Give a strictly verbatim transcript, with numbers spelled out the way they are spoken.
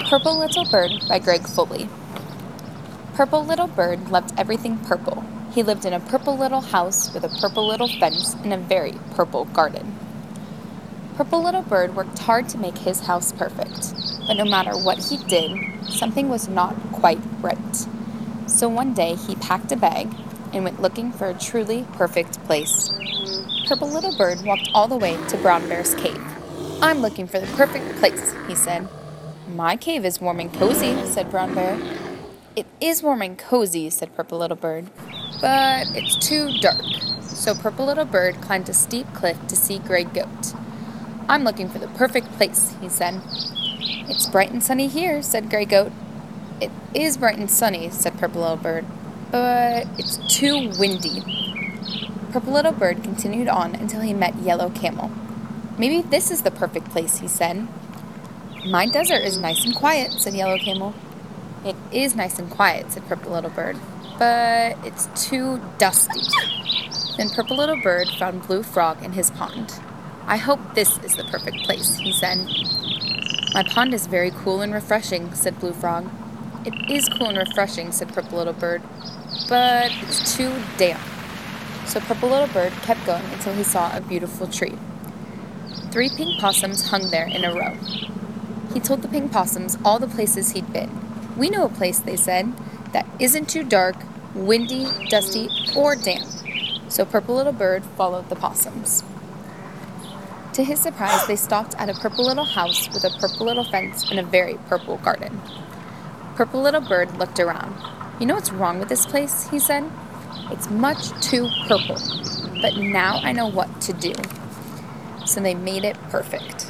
Purple Little Bird by Greg Foley. Purple Little Bird loved everything purple. He lived in a purple little house with a purple little fence in a very purple garden. Purple Little Bird worked hard to make his house perfect, but no matter what he did, something was not quite right. So one day he packed a bag and went looking for a truly perfect place. Purple Little Bird walked all the way to Brown Bear's cave. "I'm looking for the perfect place," he said. "My cave is warm and cozy," said Brown Bear. "It is warm and cozy," said Purple Little Bird, "but it's too dark." So Purple Little Bird climbed a steep cliff to see Gray Goat. "I'm looking for the perfect place," he said. "It's bright and sunny here," said Gray Goat. "It is bright and sunny," said Purple Little Bird, "but it's too windy." Purple Little Bird continued on until he met Yellow Camel. "Maybe this is the perfect place," he said. "My desert is nice and quiet," said Yellow Camel. "It is nice and quiet," said Purple Little Bird, "but it's too dusty." Then Purple Little Bird found Blue Frog in his pond. "I hope this is the perfect place," he said. "My pond is very cool and refreshing," said Blue Frog. "It is cool and refreshing," said Purple Little Bird, "but it's too damp." So Purple Little Bird kept going until he saw a beautiful tree. Three pink possums hung there in a row. He told the pink possums all the places he'd been. "We know a place," they said, "that isn't too dark, windy, dusty, or damp." So Purple Little Bird followed the possums. To his surprise, they stopped at a purple little house with a purple little fence and a very purple garden. Purple Little Bird looked around. "You know what's wrong with this place?" he said. "It's much too purple. But now I know what to do." So they made it perfect.